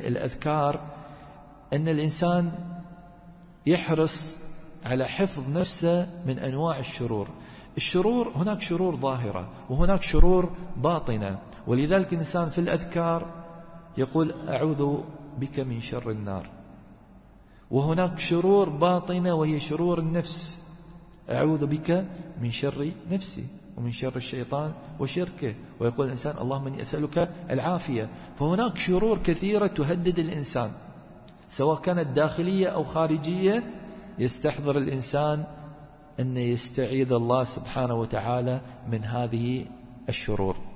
الأذكار أن الإنسان يحرص على حفظ نفسه من أنواع الشرور. الشرور هناك شرور ظاهرة وهناك شرور باطنة، ولذلك الإنسان في الأذكار يقول أعوذ بك من شر النار. وهناك شرور باطنة وهي شرور النفس، أعوذ بك من شر نفسي ومن شر الشيطان وشركه، ويقول الإنسان اللهم إني أسألك العافية. فهناك شرور كثيرة تهدد الإنسان سواء كانت داخلية أو خارجية، يستحضر الإنسان أن يستعيذ الله سبحانه وتعالى من هذه الشرور.